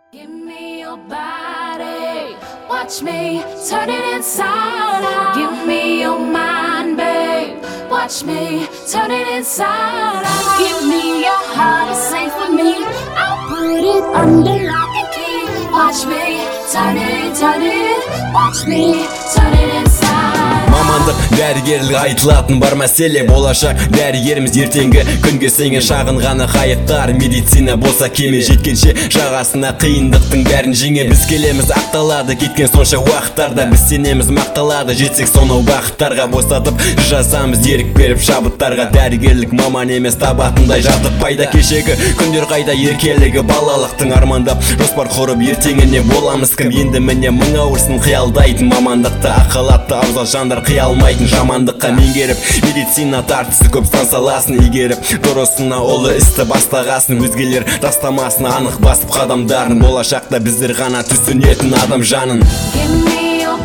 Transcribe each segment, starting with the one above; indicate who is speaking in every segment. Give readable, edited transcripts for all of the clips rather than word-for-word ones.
Speaker 1: Give me your body, watch me turn it inside out. Give me your mind, babe, watch me turn it inside out. Give me your heart, it's safe with me, I'll put it under lock and key. Watch me turn it, watch me turn it inside.
Speaker 2: Мамандық дәрігерлік айтылатын бар мәселе. Болашақ дәрігеріміз ертеңгі күнге сенген шағын ғана қайықтар. Медицина болса кеме жеткенше жағасына қиындықтың бәрін жеңе. Біз келеміз ақталады кеткен сонша уақыттарда. Біз сенеміз мақталады жетсек сонау бақыттарға. Босатып жазамыз ерік беріп шабыттарға. Дәрігерлік маман емес табатындай жатып пайда. Кешегі күндер қайда еркелігі балалықтың армандап жоспар құрып ертеңіне боламыз кім. Енді міне мың ауырсын қиялдайтын мамандықты. Ақылатты абзал жандар қиялмайтын жамандыққа меңгеріп. Медицина тартысы көп сан саласын игеріп. Дұрысына олы істі бастағасын. Өзгелер тастамасын анық басып қадамдарын. Болашақта біздер ғана түсінетін адам жанын.
Speaker 1: Give me your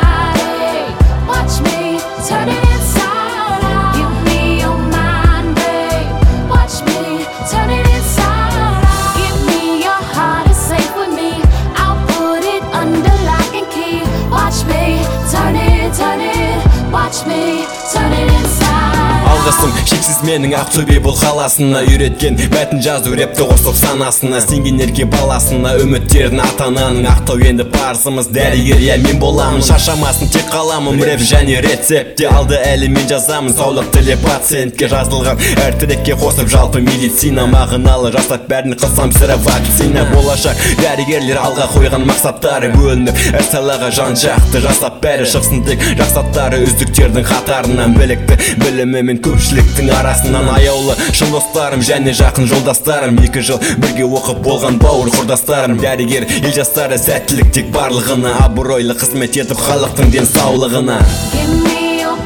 Speaker 1: body, watch me turn it inside out. Give me your mind, babe, watch me turn it inside out. Give me your heart, it's safe with me, I'll put it under lock and key. Watch me turn it, watch me turn it inside.
Speaker 2: Алғысым шексіз менің Ақтөбе бұл қаласына. Үйреткен мәтін жазу репті қосып санасына. Сенгендерге баласына үміттерін ата-ананың. Ақтау енді парызымыз дәрігер, я мен боламын. Шаршамасын тек қаламым рэп және рецепте. Алды әлі мен жазамын саулық тіле пациентке. Жазылған әр трекке қосып жалпы медицина мағыналы. Жасап бәрін қылсам сірі вакцина. Болашақ дәрігерлер алға қойған мақсаттары бөлініп әр салаға жан жақты жасап бәрі шықсын тек жақсаттары. Үздіктердің қатарынан білікті білімі мен көпшіліктің арасынан. Аяулы шын достарым және жақын жолдастарым. 2 жыл бірге оқып болған бауыр құрдастарым. Дәрігер ел жастары сәттілік тек барлығына. Абыройлы қызмет етіп халықтың денсаулығына.
Speaker 1: Give me your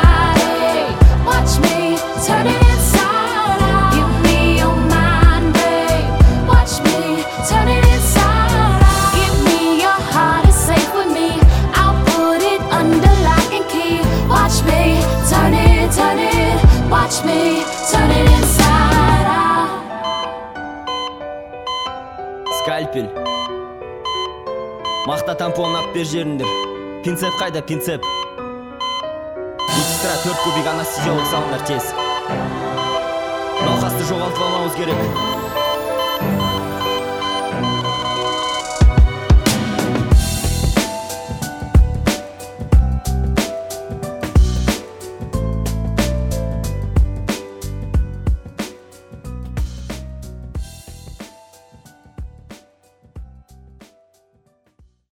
Speaker 1: body, watch me turn it inside out. Give me your mind, babe, watch me turn it inside out. Give me your heart, it's safe with me, I'll put it under lock and key. Watch me turn it, watch me turn it inside out.
Speaker 3: Скальпель мақта тампонап бер жеріндер. Пинцет қайда пинцет? Медсестра 4 кубик анестезиолог салыңдар тез. Науқасты жоғалтып алмауымыз керек.